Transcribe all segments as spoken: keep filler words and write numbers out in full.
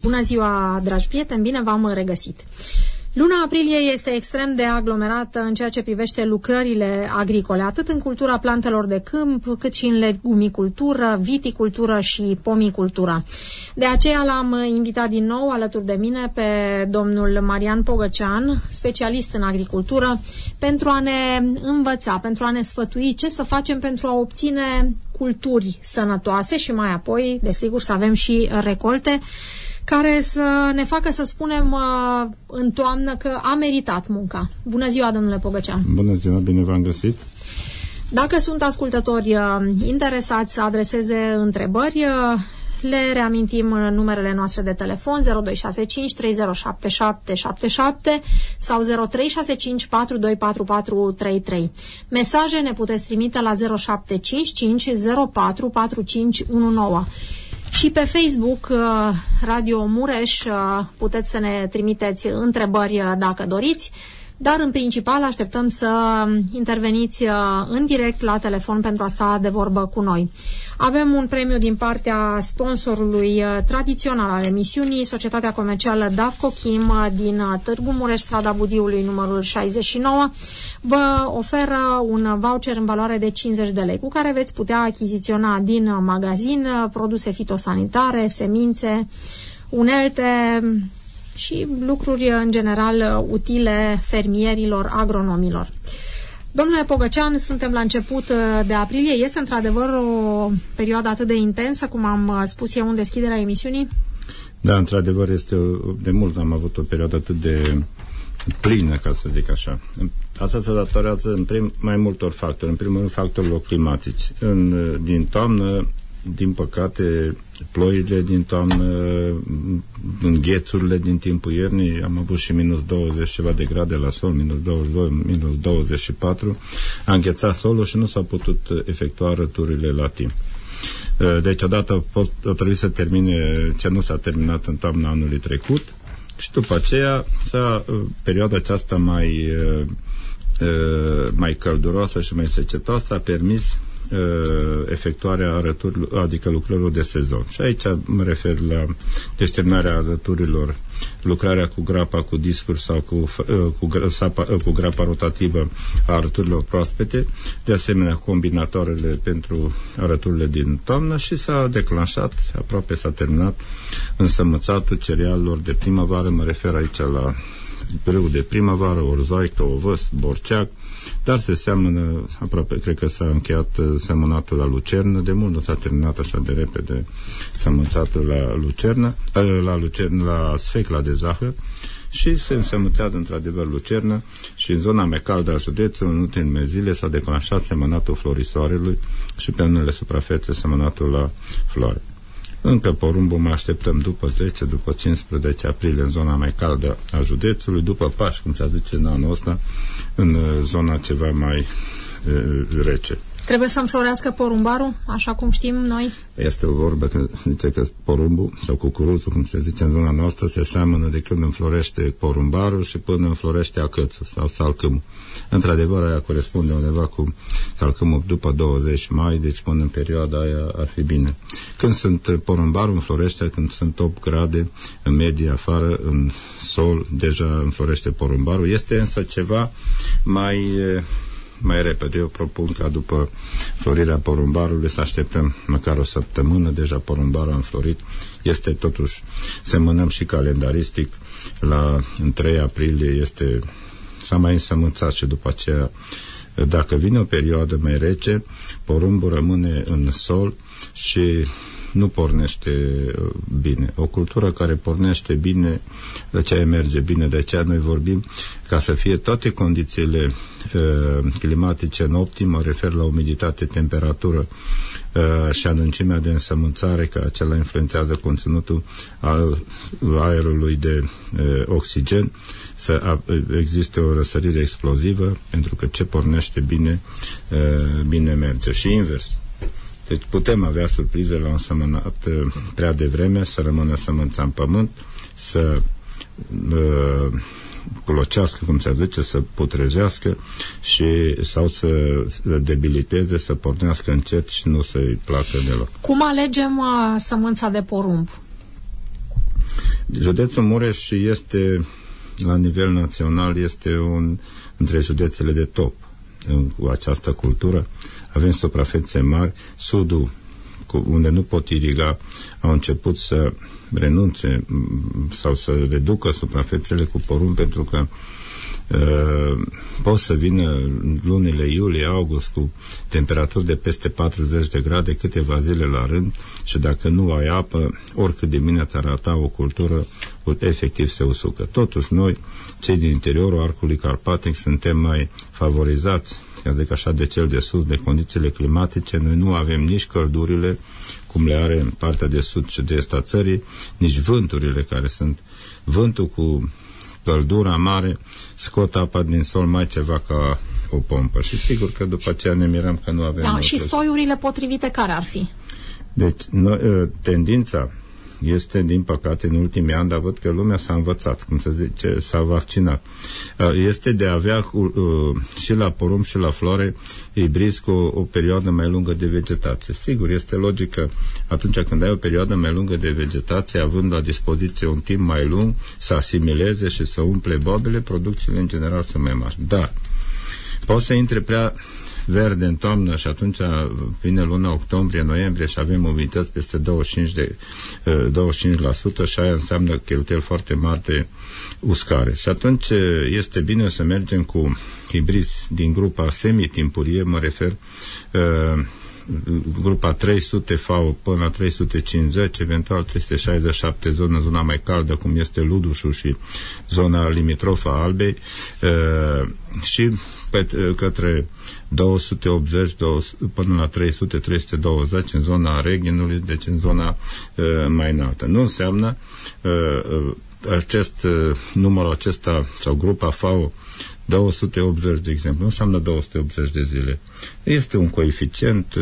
Bună ziua, dragi prieteni, bine v-am regăsit. Luna aprilie este extrem de aglomerată în ceea ce privește lucrările agricole, atât în cultura plantelor de câmp, cât și în legumicultură, viticultură și pomicultură. De aceea l-am invitat din nou alături de mine pe domnul Marian Pogăcean, specialist în agricultură, pentru a ne învăța, pentru a ne sfătui ce să facem pentru a obține culturi sănătoase și mai apoi, desigur, să avem și recolte care să ne facă să spunem uh, în toamnă că a meritat munca. Bună ziua, domnule Pogăcean! Bună ziua, bine v-am găsit! Dacă sunt ascultători uh, interesați să adreseze întrebări, uh, le reamintim numerele noastre de telefon zero doi șase cinci trei zero șapte șapte șapte șapte sau zero trei șase cinci patru doi patru patru trei trei. Mesaje ne puteți trimite la zero șapte cinci cinci zero patru patru cinci unu nouă. Și pe Facebook, Radio Mureș, puteți să ne trimiteți întrebări dacă doriți, dar în principal așteptăm să interveniți în direct la telefon pentru a sta de vorbă cu noi. Avem un premiu din partea sponsorului tradițional al emisiunii, Societatea Comercială Davco Chim din Târgu Mureș, strada Budiului, numărul șaizeci și nouă. Vă oferă un voucher în valoare de cincizeci de lei, cu care veți putea achiziționa din magazin produse fitosanitare, semințe, unelte și lucruri în general utile fermierilor, agronomilor. Domnule Pogăcean, suntem la început de aprilie. Este într-adevăr o perioadă atât de intensă, cum am spus eu în deschiderea emisiunii? Da, într-adevăr, este o, de mult am avut o perioadă atât de plină, ca să zic așa. Asta se datorează în prim, mai multor factori. În primul rând, factorilor climatici. În, din toamnă, din păcate, ploile din toamnă, înghețurile din timpul iernii, am avut și minus douăzeci ceva de grade la sol, minus douăzeci și doi, minus douăzeci și patru, a înghețat solul și nu s-au putut efectua răturile la timp. Deci odată a, fost, a trebuit să termine ce nu s-a terminat în toamna anului trecut și după aceea s-a, perioada aceasta mai, mai călduroasă și mai secetoasă a permis efectuarea răturilor, adică lucrărilor de sezon. Și aici mă refer la deșternarea răturilor, lucrarea cu grapa, cu discuri sau cu, cu, cu grapa rotativă a răturilor proaspete, de asemenea combinatoarele pentru răturile din toamnă și s-a declanșat, aproape s-a terminat însămânțatul cerealelor de primăvară, mă refer aici la grâu de primăvară, orzoică, ovăs, borceac, dar se seamănă, aproape, cred că s-a încheiat semănatul la lucernă, de mult nu s-a terminat așa de repede semănțatul la lucernă, la lucernă, la sfecla de zahăr și se însemănțează într-adevăr lucernă și în zona mai caldă a județului, în ultimele zile, s-a declanșat semănatul florisoarelui și pe unele suprafețe semănatul la floare. Încă porumbul mai așteptăm după zece, după cincisprezece aprilie în zona mai caldă a județului, după Paști, cum se zice în anul ăsta, în zona ceva mai e, rece. Trebuie să înflorească porumbarul, așa cum știm noi? Este o vorbă că zice că porumbul sau cucuruzul, cum se zice în zona noastră, se seamănă de când înflorește porumbarul și până înflorește acățul sau salcâmul. Într-adevăr, aia corespunde undeva cu salcâmul după douăzeci mai, deci până în perioada aia ar fi bine. Când sunt porumbarul înflorește, când sunt opt grade în medie afară, în sol, deja înflorește porumbarul. Este însă ceva mai... mai repede. Eu propun ca după florirea porumbarului să așteptăm măcar o săptămână, deja porumbarul a înflorit. Este totuși, semănăm și calendaristic, la în trei aprilie este, s-a mai însămânțat și după aceea, dacă vine o perioadă mai rece, porumbul rămâne în sol și nu pornește bine. O cultură care pornește bine, de aceea merge bine, de aceea noi vorbim ca să fie toate condițiile uh, climatice în optim, mă refer la umiditate, temperatură uh, și adâncimea de însămânțare, că acela influențează conținutul al aerului de uh, oxigen, să existe o răsărire explozivă, pentru că ce pornește bine, uh, bine merge. Și invers. Deci putem avea surprize la un sămânat prea devreme, să rămână sămânța în pământ, să uh, plocească, cum se zice, să putrezească și, sau să debiliteze, să pornească încet și nu să-i placă deloc. Cum alegem uh, sămânța de porumb? Județul Mureș este, la nivel național, este un între județele de top în, cu această cultură. Avem suprafețe mari. Sudul, cu, unde nu pot iriga, au început să renunțe sau să reducă suprafețele cu porumb, pentru că uh, pot să vină lunile iulie, august cu temperaturi de peste patruzeci de grade câteva zile la rând și dacă nu ai apă, oricât de bine ți-ar arăta o cultură, efectiv se usucă. Totuși noi, cei din interiorul arcului carpatic, suntem mai favorizați, adică așa, de cel de sus, de condițiile climatice. Noi nu avem nici căldurile cum le are în partea de sud și de est a țării, nici vânturile care sunt. Vântul cu căldura mare scot apa din sol mai ceva ca o pompă și sigur că după aceea ne mirăm că nu avem... Da, și soiurile potrivite care ar fi? Deci, no, tendința este, din păcate, în ultimii ani, dar văd că lumea s-a învățat, cum se zice, s-a vaccinat. Este de a avea și la porumb și la floare ibrizi cu o, o perioadă mai lungă de vegetație. Sigur, este logică atunci când ai o perioadă mai lungă de vegetație, având la dispoziție un timp mai lung, să asimileze și să umple bobele, producțiile în general sunt mai mari. Dar poate să intre prea verde în toamnă și atunci vine luna octombrie-noiembrie și avem umidități peste douăzeci și cinci de, douăzeci și cinci la sută și aia înseamnă cheltuieli foarte mari de uscare. Și atunci este bine să mergem cu hibrizi din grupa semitimpurie, mă refer uh, grupa trei sute F A O până la trei sute cincizeci, eventual trei sute șaizeci și șapte zone, zona mai caldă, cum este Ludușul și zona limitrofă a Albei, uh, și pe, uh, către două sute optzeci până la trei sute trei sute douăzeci în zona Reghinului, deci în zona uh, mai înaltă. Nu înseamnă uh, acest uh, numărul acesta sau grupa F A O două sute optzeci, de exemplu, nu înseamnă două sute optzeci de zile. Este un coeficient,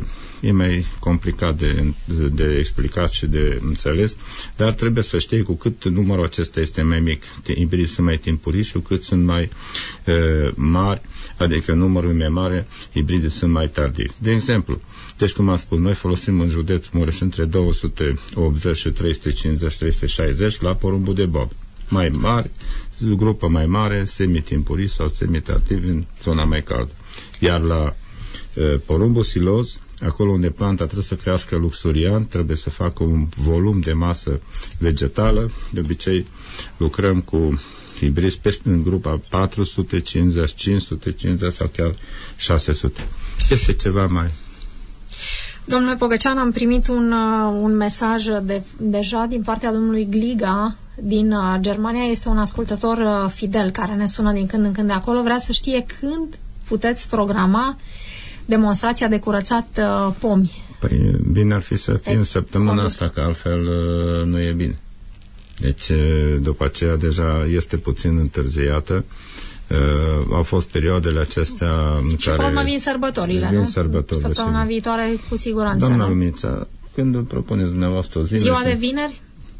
e mai complicat de, de explicat și de înțeles, dar trebuie să știi cu cât numărul acesta este mai mic, hibridii sunt mai timpurii și cu cât sunt mai uh, mari, adică numărul mai mare, hibridii sunt mai tardivi. De exemplu, deci cum am spus, noi folosim în județ Mureș între două sute optzeci și trei sute cincizeci trei sute șaizeci la porumbul de bob. Mai mari, grupă mai mare, semitimpurii sau semitardivi în zona mai caldă. Iar la uh, porumbul siloz, acolo unde planta trebuie să crească luxuriant, trebuie să facă un volum de masă vegetală, de obicei lucrăm cu hibrizi peste în grupa patru sute cincizeci, cinci sute cincizeci sau chiar șase sute. Este ceva mai... Domnule Pogăcean, am primit un, uh, un mesaj de, deja din partea domnului Gliga din uh, Germania. Este un ascultător uh, fidel care ne sună din când în când de acolo. Vrea să știe când puteți programa demonstrația de curățat uh, pomi. Păi bine ar fi să fie în săptămâna asta, că altfel uh, nu e bine. Deci uh, după aceea deja este puțin întârziată. Uh, au fost perioadele acestea în și care... Și urmă vin sărbătorile, vin nu? Sărbătorile, săptămâna sigur. Viitoare cu siguranță. Doamna nu? Lumița, când propuneți dumneavoastră o zi... Ziua de vineri?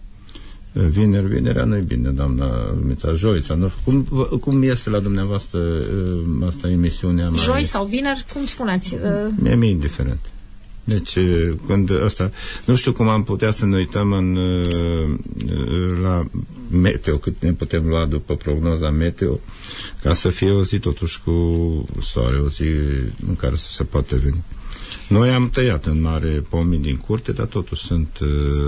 Vineri, vinerea nu e bine, doamna Lumița, joi sau nu. Cum, cum este la dumneavoastră asta emisiunea mai... Joi sau vineri, cum spuneți? Mie mi-e indiferent. Deci, când asta... Nu știu cum am putea să ne uităm în, la meteo, cât ne putem lua după prognoza meteo, ca să fie o zi totuși cu soare, o zi în care să se poate veni. Noi am tăiat în mare pomii din curte, dar totuși sunt...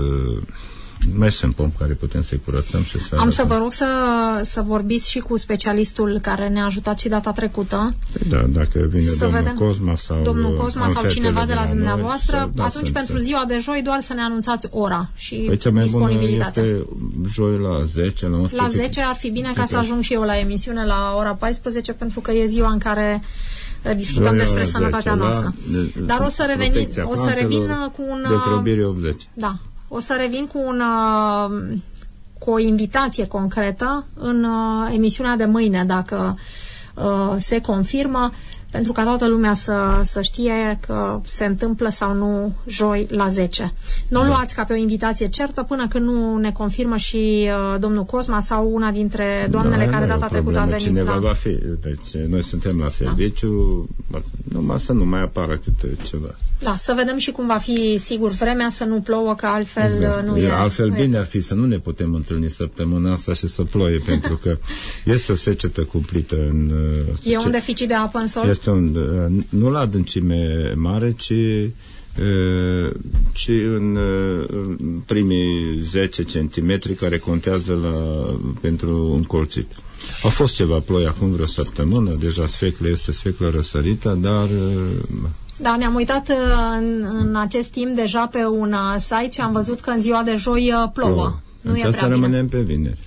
mai sunt pomi care putem să-i curățăm și să... Am să vă rog să, să vorbiți și cu specialistul care ne-a ajutat și data trecută. Da, dacă vine să domnul vedem. Cosma sau... Domnul Cosma sau cineva de la, la dumneavoastră, noi, da, atunci pentru să... ziua de joi doar să ne anunțați ora și păi cea mai disponibilitatea. Bună este joi la zece, la unsprezece. La zece ar fi bine ca să ajung și eu la emisiune la ora paisprezece, pentru că e ziua în care discutăm joi despre sănătatea zece, noastră. La, Dar o să revin, o să revin cu un... Dezrăbire optzeci. Da. O să revin cu, un, cu o invitație concretă în emisiunea de mâine, dacă uh, se confirmă, pentru ca toată lumea să, să știe că se întâmplă sau nu joi la zece. Nu o da. luați ca pe o invitație certă până când nu ne confirmă și uh, domnul Cosma sau una dintre doamnele da, care data trecută a venit. Cineva la... va fi. Deci noi suntem la serviciu, da. numai să nu mai apară câte ceva. Da, să vedem și cum va fi, sigur, vremea, să nu plouă, că altfel exact. nu e... Altfel nu bine e. ar fi să nu ne putem întâlni săptămâna asta și să ploie, pentru că este o secetă cumplită în... E un deficit de apă în sol? Este un, nu la adâncime mare, ci, ci în primii zece centimetri care contează la, pentru încolțit. A fost ceva ploi acum vreo săptămână, deja sfeclă este sfeclă răsărită, dar... Da, ne-am uitat în, în acest timp deja pe un site și am văzut că în ziua de joi plouă. plouă. Nu deci e prea bine. rămânem pe vineri.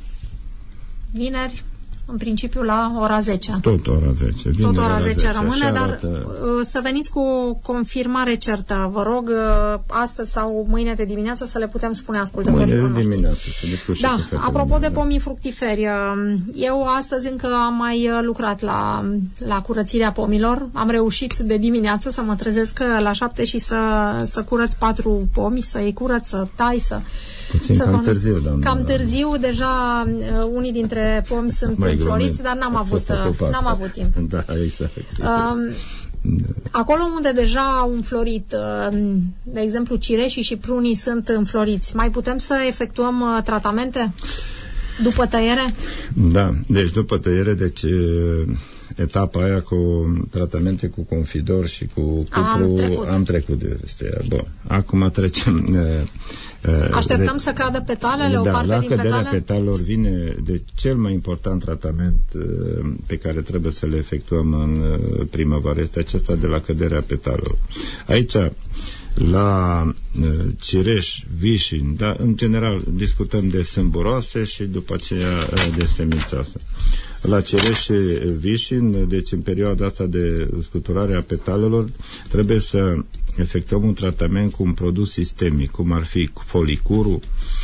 Vineri, în principiu, la ora zece. Tot ora zece. Vineri, Tot ora zece, zece rămâne, așa dar arată... să veniți cu o confirmare certă. Vă rog, astăzi sau mâine de dimineață să le putem spune ascultătorilor. Mâine de dimineață, să discuți. Da, apropo de pomii fructiferi, eu astăzi încă am mai lucrat la, la curățirea pomilor. Am reușit de dimineață să mă trezesc la șapte și să, să curăț patru pomi, să-i curăț, să tai, să... Puțin cam con... târziu, doamne. Cam târziu, deja uh, unii dintre pomi sunt mai înfloriți, dar n-am avut, uh, n-am avut timp. Da, exact. Uh, acolo unde deja au înflorit, uh, de exemplu cireșii și prunii sunt înfloriți, mai putem să efectuăm uh, tratamente după tăiere? Da, deci după tăiere, deci etapa aia cu tratamente cu confidor și cu cupru am trecut, am trecut de astea. Bun, acum trecem... Uh, Așteptăm de, să cadă petalele, da, o parte la din petale? căderea petalelor vine de cel mai important tratament uh, pe care trebuie să le efectuăm în uh, primăvară. Este acesta de la căderea petalelor. Aici, la uh, cireș, vișin, da, în general discutăm de sâmburoase și după aceea uh, de semințoase. La cireș și vișin, deci în perioada asta de scuturare a petalelor, trebuie să efectuăm un tratament cu un produs sistemic, cum ar fi folicurul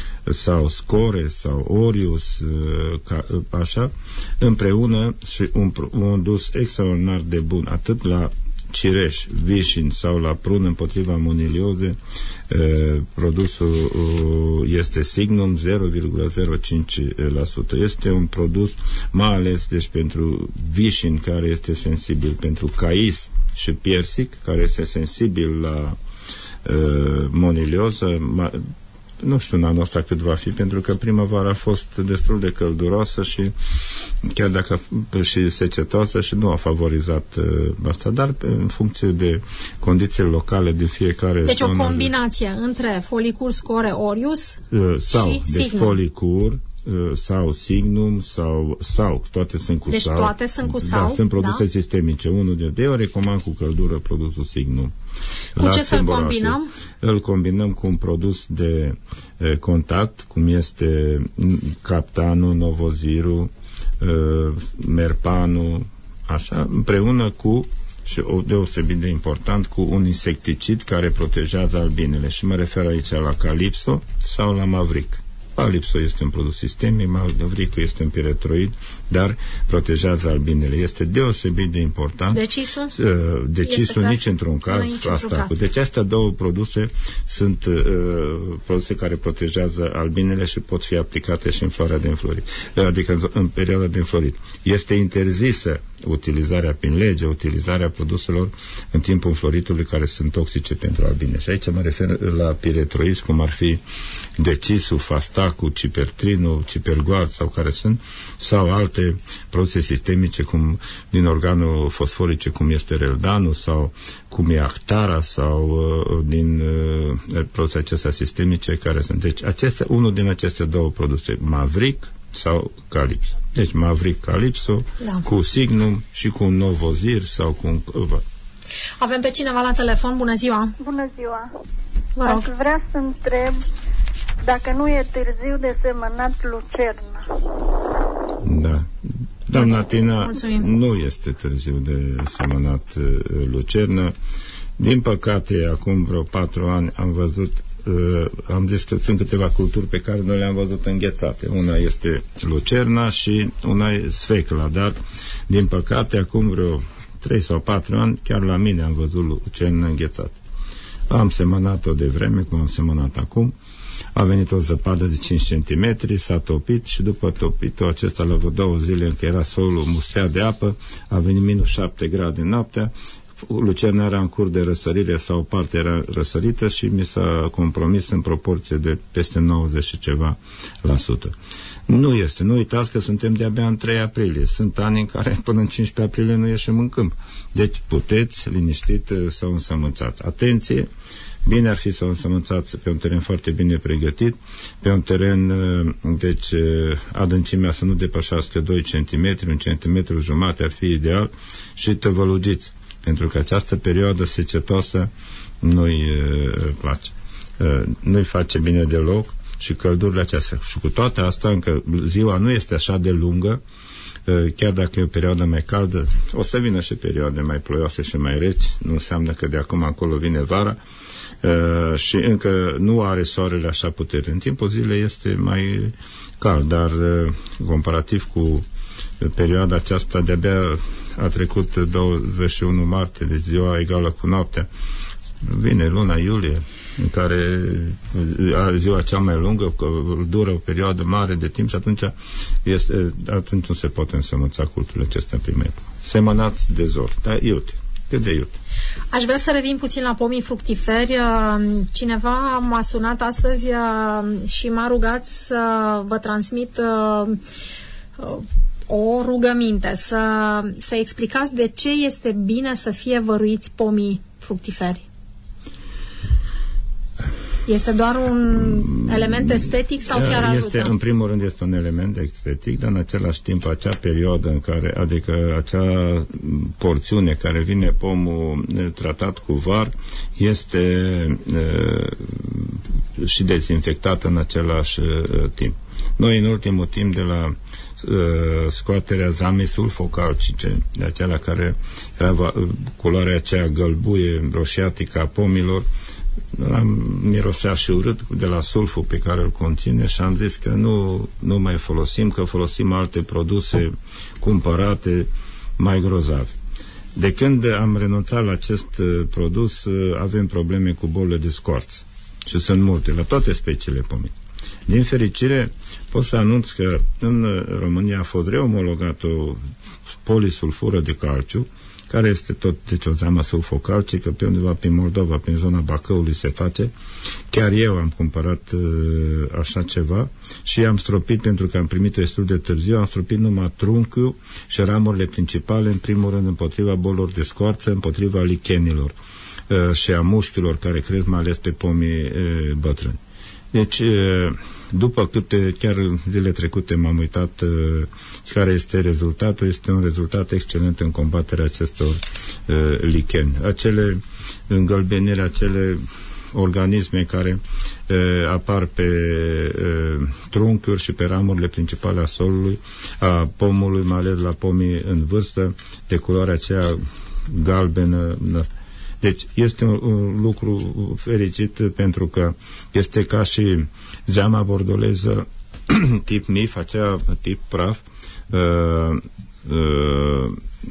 sau score sau orius, ca, așa, împreună și un, un dus extraordinar de bun, atât la cireș, vișin sau la prun împotriva monilioze, eh, produsul uh, este Signum zero virgulă zero cinci la sută. Este un produs mai ales deci pentru vișin, care este sensibil, pentru cais și piersic, care este sensibil la uh, monilioză. Ma, nu știu în anul ăsta cât va fi, pentru că primăvara a fost destul de călduroasă și chiar dacă și secetoasă și nu a favorizat uh, asta, dar în funcție de condițiile locale de fiecare deci zonă. Deci o combinație de, între folicur, score, orius uh, sau și de signum. folicur sau Signum sau sau, toate sunt cu deci sau. Deci toate sunt cu sau. Da, sunt produse da? sistemice. Unul de, de eu recomand cu căldură produsul Signum. Cu la ce să-l combinăm? Îl combinăm cu un produs de e, contact, cum este Captanul, Novozirul, e, Merpanul, așa, împreună cu, și o deosebit de important, cu un insecticid care protejează albinele. Și mă refer aici la Calypso sau la Maverick. Calypso este un produs sistemic, Maverick este un piretroid, dar protejează albinele. Este deosebit de important. Decisul? Decisul nici într-un caz. Asta. Deci astea două produse sunt uh, produse care protejează albinele și pot fi aplicate și în floarea de înflorit. Adică în, în perioada de înflorit. Este interzisă utilizarea prin lege, utilizarea produselor în timpul înfloritului care sunt toxice pentru albine. Și aici mă refer la piretroizi, cum ar fi decisul, fastacul, cipertrinul, cipergoard sau care sunt, sau alte produse sistemice cum din organul fosforice, cum este reldanul sau cum e actara sau uh, din uh, produse acestea sistemice care sunt. Deci aceste, unul din aceste două produse, Maverick sau Calypso. Deci Maverick, Calypso, da, cu Signum și cu un Novozir sau cu un... Avem pe cineva la telefon. Bună ziua! Bună ziua! Vă rog. Aș vrea să întreb dacă nu e târziu de semănat lucernă. Da. Doamna Tina, mulțumim. Nu este târziu de semănat uh, lucernă. Din păcate, acum vreo patru ani am văzut Uh, am zis că sunt câteva culturi pe care noi le-am văzut înghețate. Una este lucerna și una e sfecla, dar din păcate acum vreo trei sau patru ani chiar la mine am văzut lucerna înghețată. Am semănat-o de vreme, cum am semănat acum, a venit o zăpadă de cinci centimetri, s-a topit și după topit-o acesta la vreo două zile, încă era solul mustea de apă, a venit minus șapte grade noaptea, lucerna era în curs de răsărire sau parte era răsărită și mi s-a compromis în proporție de peste nouăzeci și ceva la sută. Nu este. Nu uitați că suntem de-abia în trei aprilie. Sunt ani în care până în cincisprezece aprilie nu ieșim în câmp. Deci puteți liniștit să o însămânțați. Atenție! Bine ar fi să o însămânțați pe un teren foarte bine pregătit, pe un teren, deci adâncimea să nu depășească doi centimetri, un centimetru jumate ar fi ideal și tăvălugiți, pentru că această perioadă secetoasă nu-i place. Nu-i face bine deloc și căldurile acestea. Și cu toate astea, încă ziua nu este așa de lungă, chiar dacă e o perioadă mai caldă, o să vină și perioade mai ploioase și mai reci, nu înseamnă că de acum încolo vine vara, Uh, și încă nu are soarele așa putere. În timpul zilei este mai cald, dar uh, comparativ cu perioada aceasta, de-abia a trecut douăzeci și unu martie, deci ziua egală cu noaptea. Vine luna iulie, în care ziua cea mai lungă, că dură o perioadă mare de timp și atunci, este, atunci nu se poate însămânța culturile acestea primele. Semănați de zor, dar iute. Cât de iute. Aș vrea să revin puțin la pomii fructiferi. Cineva m-a sunat astăzi și m-a rugat să vă transmit o rugăminte, să, să explicați de ce este bine să fie văruiți pomii fructiferi. Este doar un element estetic sau chiar ajută? Este, în primul rând este un element estetic, dar în același timp acea perioadă în care, adică acea porțiune care vine pomul tratat cu var, este e, și dezinfectată în același e, timp. Noi în ultimul timp de la e, scoaterea zamei sulfocalcice, de acelea care era culoarea aceea gălbuie, roșiatică a pomilor, am mirosea și urât de la sulful pe care îl conține și am zis că nu, nu mai folosim, că folosim alte produse cumpărate mai grozave. De când am renunțat la acest produs, avem probleme cu bolile de scoarță și sunt multe, la toate speciile pomii. Din fericire, pot să anunț că în România a fost reomologat o polisulfură de calciu, care este tot, deci o zeamă sulfocalcică, pe undeva prin Moldova, prin zona Bacăului se face. Chiar eu am cumpărat uh, așa ceva și am stropit, pentru că am primit-o destul de târziu, am stropit numai trunchiul și ramurile principale, în primul rând împotriva bolilor de scoarță, împotriva lichenilor uh, și a mușchilor care cresc mai ales pe pomii uh, bătrâni. Deci, după câte, chiar zile trecute m-am uitat care este rezultatul, este un rezultat excelent în combaterea acestor uh, licheni. Acele îngălbeniri, acele organisme care uh, apar pe uh, trunchiuri și pe ramurile principale a solului, a pomului, mai ales la pomii în vârstă, de culoarea aceea galbenă. Deci este un, un lucru fericit, pentru că este ca și zeama bordoleză tip mif, aceea tip praf. Uh, uh,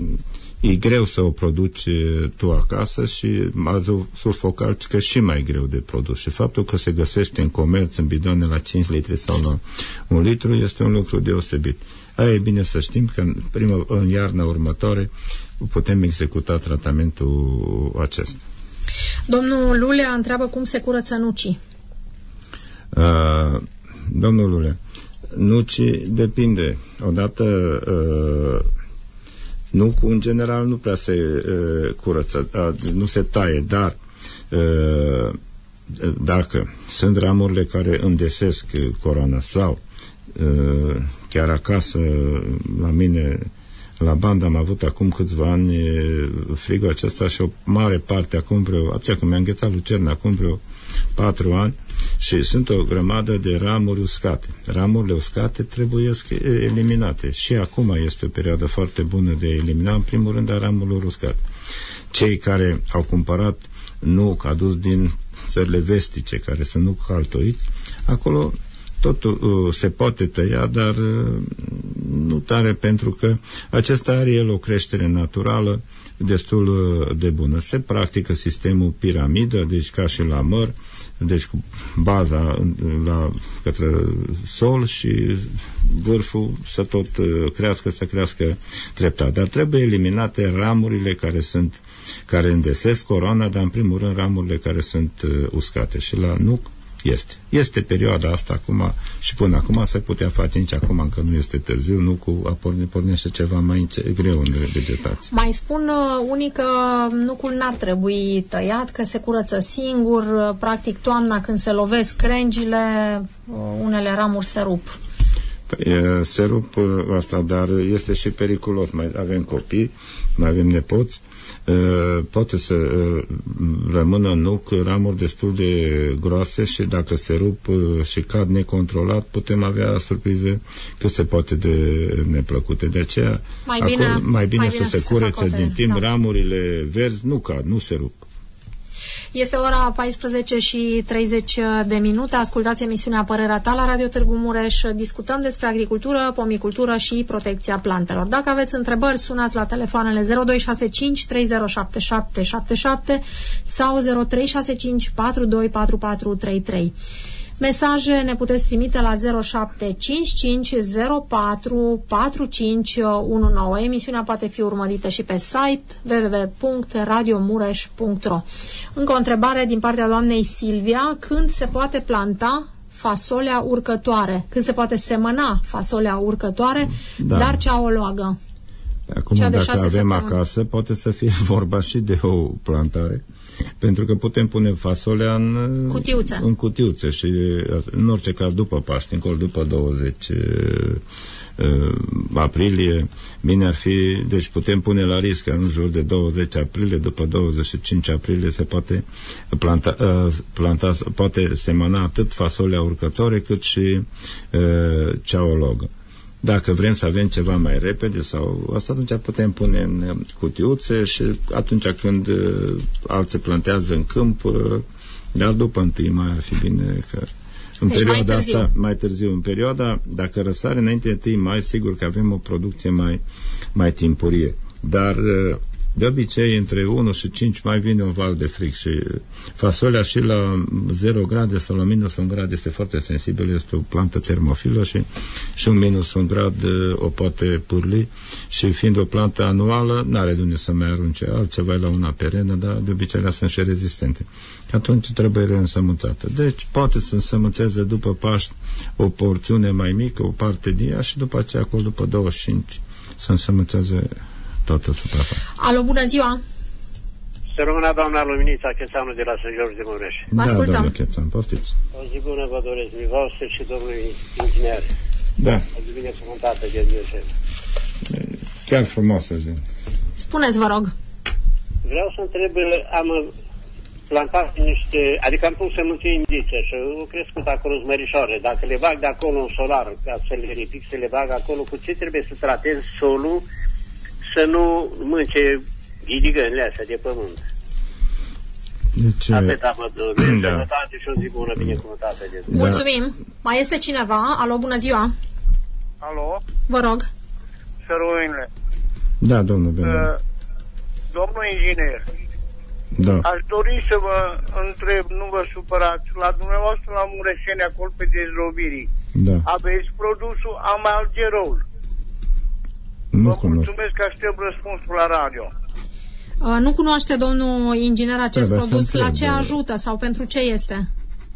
e greu să o produci tu acasă și azul sulfocalcică și mai greu de produs. Și faptul că se găsește în comerț în bidoane la cinci litri sau la un litru este un lucru deosebit. Aia e bine să știm că în, primă, în iarna următoare putem executa tratamentul acesta. Domnul Lulea întreabă cum se curăță nucii. Uh, domnul Lulea, nucii depinde. Odată uh, nu, în general nu prea se uh, curăță, uh, nu se taie, dar uh, dacă sunt ramurile care îndesesc coroana sau uh, chiar acasă la mine la bandă am avut acum câțiva ani frigul acesta și o mare parte acum vreo, aceea când mi-a înghețat lucerna acum vreo patru ani și sunt o grămadă de ramuri uscate. Ramurile uscate trebuie eliminate și acum este o perioadă foarte bună de eliminat, în primul rând, a ramurilor uscate. Cei care au cumpărat nuc adus din țările vestice, care sunt nuc haltoiți, acolo totul uh, se poate tăia, dar uh, nu tare, pentru că acesta are el o creștere naturală destul uh, de bună. Se practică sistemul piramidă, deci ca și la măr, deci cu baza la către sol și vârful să tot crească, să crească treptat. Dar trebuie eliminate ramurile care sunt, care îndesesc coroana, dar în primul rând ramurile care sunt uscate. Și la nuc este. Este perioada asta acum și până acum se putea face, nici acum încă nu este târziu, nu cu pornește ceva mai greu în vegetație. Mai spun uh, unii că nucul n-ar trebui tăiat, că se curăță singur, uh, practic toamna când se lovesc crengile, uh, unele ramuri se rup. Păi, se rup asta, dar este și periculos. Mai avem copii, mai avem nepoți, poate să rămână în nuc ramuri destul de groase și dacă se rup și cad necontrolat, putem avea surprize cât se poate de neplăcute. De aceea mai bine, acolo, mai bine mai să, bine se să curețe se din timp, da. Ramurile verzi nu cad, nu se rup. Este ora paisprezece și treizeci de minute. Ascultați emisiunea Părerea ta la Radio Târgu Mureș. Discutăm despre agricultură, pomicultură și protecția plantelor. Dacă aveți întrebări, sunați la telefoanele zero doi șase cinci trei zero șapte șapte șapte șapte sau zero trei șase cinci patru doi patru patru trei trei. Mesaje ne puteți trimite la zero șapte cinci cinci zero patru patru cinci unu nouă. Emisiunea poate fi urmărită și pe site w w w punct radio mureș punct r o. Încă o întrebare din partea doamnei Silvia. Când se poate planta fasolea urcătoare? Când se poate semăna fasolea urcătoare, da. Dar ceaologă? Acum, dacă avem săptămâni. Acasă, poate să fie vorba și de o plantare, pentru că putem pune fasolea în cutiuțe, în cutiuțe și în orice caz după Paști, încolo după douăzeci aprilie, bine ar fi, deci putem pune la risc în jur de douăzeci aprilie, după douăzeci și cinci aprilie se poate planta, planta, poate semăna atât fasolea urcătoare cât și ceaologă. Dacă vrem să avem ceva mai repede sau asta, atunci putem pune în cutiuțe și atunci când uh, alții plantează în câmp, uh, dar după întâi mai ar fi bine că în deci perioada mai asta, mai târziu, în perioada, dacă răsare înainte de întâi mai, sigur că avem o producție mai, mai timpurie. Dar uh, de obicei, între unu și cinci mai vine un val de frig și fasolea și la zero grade sau la minus un grad este foarte sensibilă, este o plantă termofilă și, și un minus un grad o poate pârli și fiind o plantă anuală, n-are de unde să mai arunce altceva la una perenă, dar de obicei alea sunt și rezistente. Atunci trebuie reînsămânțată. Deci poate să însămânțeze după Paști o porțiune mai mică, o parte din ea și după aceea acolo după douăzeci și cinci să însămânțeze toată suprafața. Alo, bună ziua! Să rămână doamna Luminița Chețanu de la Sfânt George de Mureș. Vă ascultăm. Da, doamna Chețanu, poftiți. O zi bună vă doresc, dumneavoastră și domnului inginer. Da. O zi binecuvântată de Dumnezeu. Chiar frumoasă zi. Spuneți, vă rog. Vreau să întreb, am plantat niște, adică am pus sămânțe indice și au crescut acolo smărișoare. Dacă le bag de acolo în solar, ca să le ridic, să le bag acolo, cu ce trebuie să tratez solul să nu mânce ghidigănile astea de pământ? Deci, atâta vă doresc, da. sănătate și o zi bună, binecuvântată de Dumnezeu. Mulțumim. Mai este cineva? Alo, bună ziua. Alo? Vă rog. Săruinile. Da, domnul Bine. Uh, domnul inginer, da. Aș dori să vă întreb, nu vă supărați, la dumneavoastră la Mureșeni, acolo pe dezrobirii, da. Aveți produsul Amalgerol. Nu vă cunosc. Mulțumesc că aștept răspunsul la radio. Uh, nu cunoaște domnul inginer acest Trebuie produs? La ce de... ajută sau pentru ce este?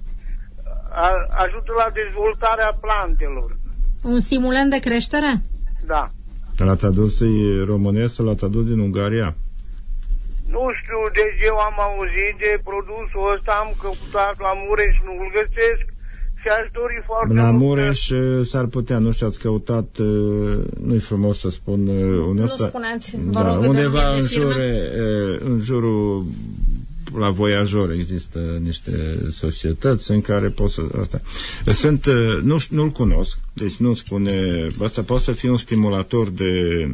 A, ajută la dezvoltarea plantelor. Un stimulant de creștere? Da. L-ați adus românesc sau l-ați adus din Ungaria? Nu știu, deci eu am auzit de produsul ăsta, am căutat la Mureș, nu-l găsesc și aș dori foarte la mult. La Mureș că... s-ar putea, nu știu, ați căutat, nu-i frumos să spun unde Nu spuneți, vă da, rog, undeva de în, firme? jure, în jurul la Voiajor există niște societăți în care pot să... Asta. Sunt, nu, nu-l cunosc, deci nu spune... Asta poate să fie un stimulator de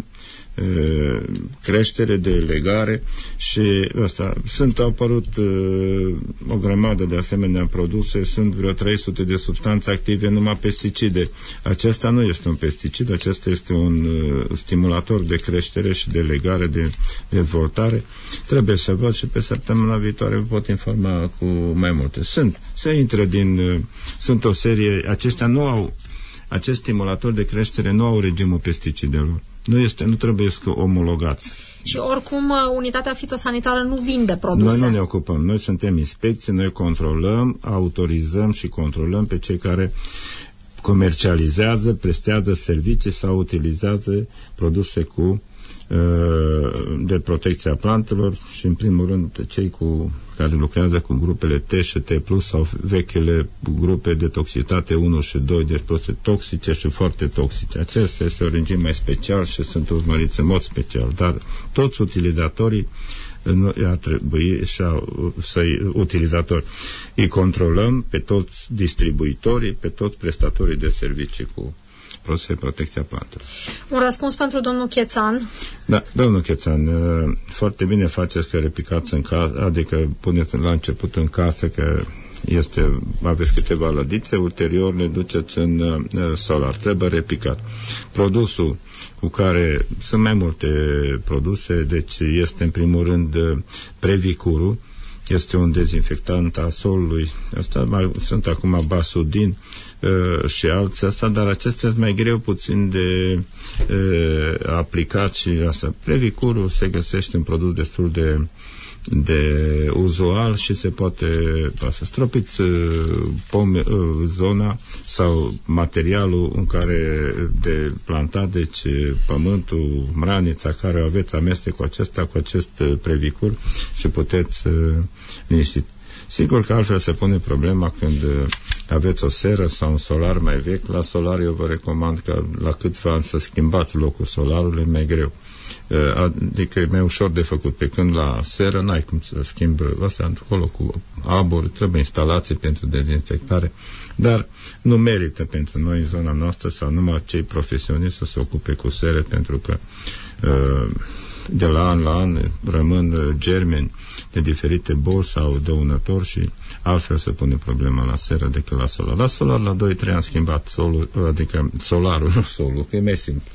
creștere, de legare și ăsta. Sunt au apărut uh, o grămadă de asemenea produse, sunt vreo trei sute de substanțe active, numai pesticide. Acesta nu este un pesticid, acesta este un uh, stimulator de creștere și de legare, de dezvoltare. Trebuie să văd și pe săptămâna viitoare vă pot informa cu mai multe. Sunt, se intră din uh, sunt o serie, aceștia nu au acești stimulatori de creștere nu au regimul pesticidelor. Nu, este, nu trebuie să omologați. Și oricum, unitatea fitosanitară nu vinde produse. Noi nu ne ocupăm. Noi suntem inspecții, noi controlăm, autorizăm și controlăm pe cei care comercializează, prestează servicii sau utilizează produse cu de protecție a plantelor și, în primul rând, cei cu care lucrează cu grupele T și T plus sau vechile grupe de toxitate unu și doi, deci produse toxice și foarte toxice. Acesta este un regim mai special și sunt urmăriți în mod special, dar toți utilizatorii ar trebui să-i utilizatori. Îi controlăm pe toți distribuitorii, pe toți prestatorii de servicii cu produse de protecție a plantelor. Un răspuns pentru domnul Chețan. Da, domnul Chețan, foarte bine faceți că repicați în casă, adică puneți la început în casă că este, aveți câteva lădițe, ulterior le duceți în uh, solar. Trebuie repicat. Produsul cu care sunt mai multe produse, deci este în primul rând Previcurul, este un dezinfectant a solului. Asta mai, sunt acum Basudin uh, și alții asta, dar acestea sunt mai greu puțin de uh, aplicat și asta. Previcurul se găsește în produs destul de de uzual și se poate să stropiți pome, zona sau materialul în care de plantat, deci pământul, mranița care aveți amestec cu acesta, cu acest Previcur și puteți liniștit. Sigur că altfel se pune problema când aveți o seră sau un solar mai vechi. La solar eu vă recomand că la câțiva ani să schimbați locul solarului, e mai greu. Adică e mai ușor de făcut, pe când la seră n-ai cum să schimbi astea acolo cu aburi, trebuie instalații pentru dezinfectare, dar nu merită pentru noi în zona noastră sau numai cei profesioniști să se ocupe cu sere, pentru că de la an la an rămân germeni de diferite boli sau dăunători și altfel se pune problema la seră decât la solar. La solar la doi trei ani schimbat solul, adică solarul, nu solul, că e mai simplu.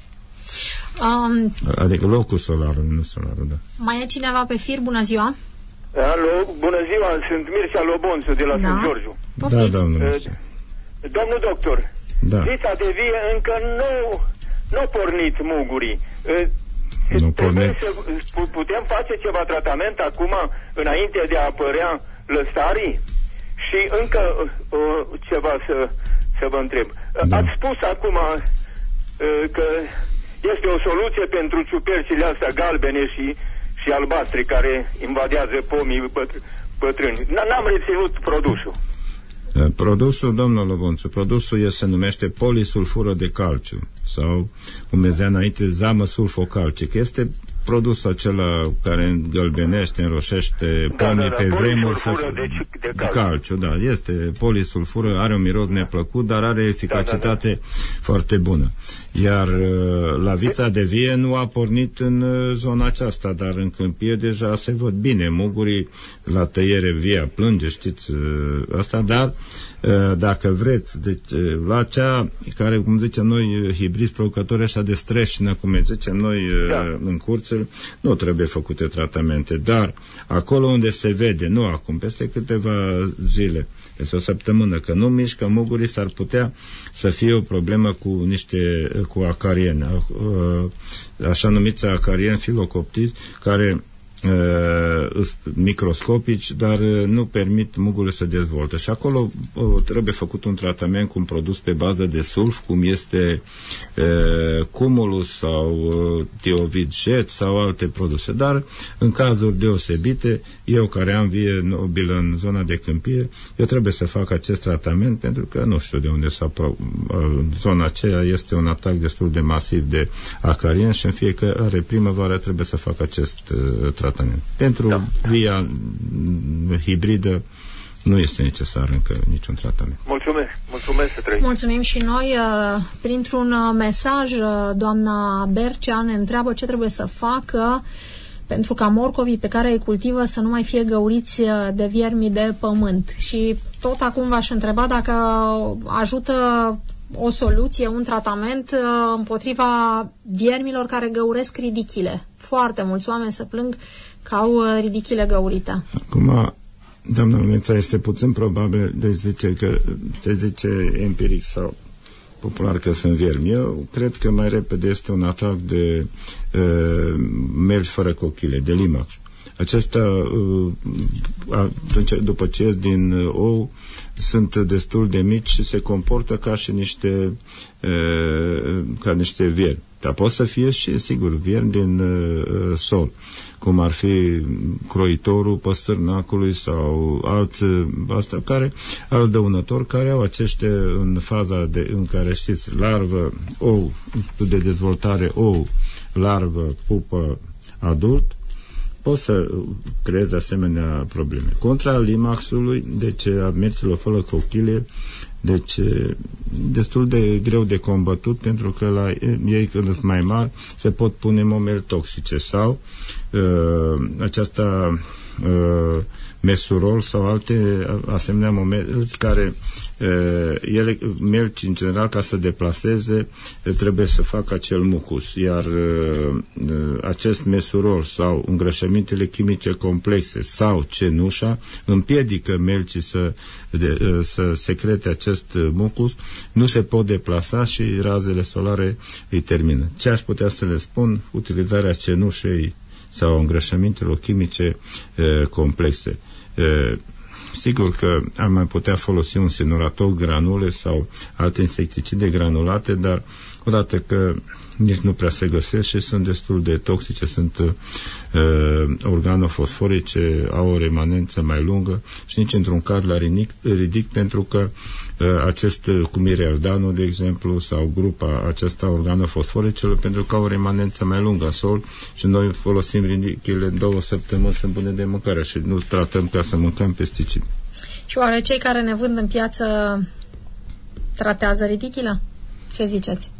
Um, adică locul solarului, nu solarul, da. Mai e cineva pe fir? Bună ziua! Alo, bună ziua, sunt Mircea Lobonțu de la da. Sant Giorgiu. Da, domnul uh, Domnul doctor, da. Vița de vie încă nu, nu pornit mugurii. Uh, nu pornit. Să, putem face ceva tratament acum, înainte de a apărea lăstarii? Și încă uh, ceva să, să vă întreb. Da. Ați spus acum uh, că este o soluție pentru ciupercile astea galbene și, și albastre care invadează pomii bătrâni. N-am reținut produsul. Produsul, domnul Lobonțu, produsul este, se numește polisulfură de calciu sau, cum zicea înainte, zamă sulfocalcic. Este produsul acela care îngălbenește, înroșește pomii da, da, da, pe vremuri să... de, de calciu. calciu, da, este polisulfură, are un miros neplăcut, dar are eficacitate da, da, da. foarte bună. Iar la vița de vie nu a pornit în zona aceasta, dar în câmpie deja se văd bine. Mugurii la tăiere via plânge, știți asta, dar dacă vreți, deci la cea care, cum zicem noi, hibrizi producători așa de streșină, cum zicem noi da. în curțe, nu trebuie făcute tratamente, dar acolo unde se vede, nu acum, peste câteva zile, peste o săptămână, că nu mișcă mugurii, s-ar putea să fie o problemă cu niște, cu acarieni, așa numiți acarieni filocoptiți, care Uh, microscopici, dar uh, nu permit mugurile să dezvolte. Și acolo uh, trebuie făcut un tratament cu un produs pe bază de sulf, cum este uh, cumulus sau uh, tiovid jet sau alte produse. Dar în cazuri deosebite, eu care am vie nobilă în zona de câmpie, eu trebuie să fac acest tratament pentru că nu știu de unde s-a uh, zona aceea este un atac destul de masiv de acarieni și în fiecare primăvară trebuie să fac acest uh, tratament. Pentru da. via hibridă nu este necesar încă niciun tratament. Mulțumesc, mulțumesc să trăiți. Mulțumim și noi. Printr-un mesaj, doamna Bercea ne întreabă ce trebuie să facă pentru ca morcovii pe care îi cultivă să nu mai fie găuriți de viermi de pământ. Și tot acum v-aș întreba dacă ajută o soluție, un tratament împotriva viermilor care găuresc ridichile. Foarte mulți oameni se plâng că au ridichile găurite. Acum, doamna Luneța, este puțin probabil de zice că se zice empiric sau popular că sunt viermi. Eu cred că mai repede este un atac de uh, melci fără cochile, de limax. Acesta, uh, atunci, după ce ies din uh, ou, sunt destul de mici și se comportă ca și niște uh, ca niște viermi. Dar pot să fie și, sigur, viermi din uh, sol, cum ar fi croitorul păstârnacului sau alți, asta, care, alți dăunători care au acește în faza de, în care, știți, larvă, ou, de dezvoltare, ou, larvă, pupă, adult, poți să creezi asemenea probleme. Contra limaxului, deci a merților fără cochile, deci destul de greu de combătut, pentru că la ei, când sunt mai mari, se pot pune momeli toxice sau uh, aceasta uh, mesurol sau alte asemenea momente care uh, ele, melci în general, ca să deplaseze, trebuie să facă acel mucus, iar uh, acest mesurol sau îngrășămintele chimice complexe sau cenușa împiedică melcii să, de, uh, să secrete acest mucus, nu se pot deplasa și razele solare îi termină. Ce aș putea să le spun? Utilizarea cenușei sau îngrășămintelor chimice uh, complexe. Uh, sigur că am mai putea folosi un sinurator granule sau alte insecticide granulate, dar odată că nici nu prea se găsesc și sunt destul de toxice, sunt uh, organofosforice, au o remanență mai lungă și nici într-un cad la ridic, ridic pentru că uh, acest, cum e Realdano, de exemplu, sau grupa aceasta organofosforicelor, pentru că au o remanență mai lungă în sol și noi folosim ridichile în două săptămâni, sunt bune de mâncare și nu tratăm ca să mâncăm pesticide. Și oare cei care ne vând în piață tratează ridichile? Ce ziceți?